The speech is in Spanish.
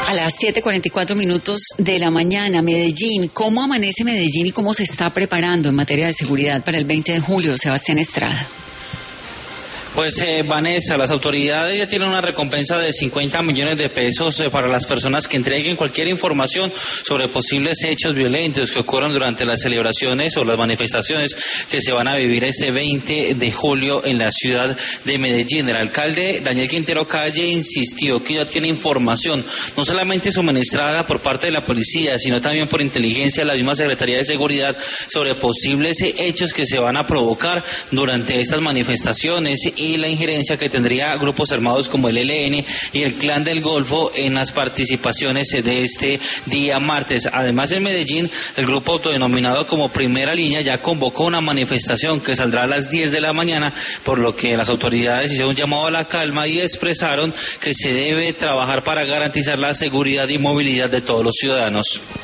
A las 7:44 de la mañana, Medellín. ¿Cómo amanece Medellín y cómo se está preparando en materia de seguridad para el 20 de julio, Sebastián Estrada? Pues Vanessa, las autoridades ya tienen una recompensa de 50 millones de pesos para las personas que entreguen cualquier información sobre posibles hechos violentos que ocurran durante las celebraciones o las manifestaciones que se van a vivir este 20 de julio en la ciudad de Medellín. El alcalde Daniel Quintero Calle insistió que ya tiene información, no solamente suministrada por parte de la policía, sino también por inteligencia de la misma Secretaría de Seguridad sobre posibles hechos que se van a provocar durante estas manifestaciones y la injerencia que tendría grupos armados como el ELN y el Clan del Golfo en las participaciones de este día martes. Además, en Medellín, el grupo autodenominado como Primera Línea ya convocó una manifestación que saldrá a las 10 de la mañana, por lo que las autoridades hicieron un llamado a la calma y expresaron que se debe trabajar para garantizar la seguridad y movilidad de todos los ciudadanos.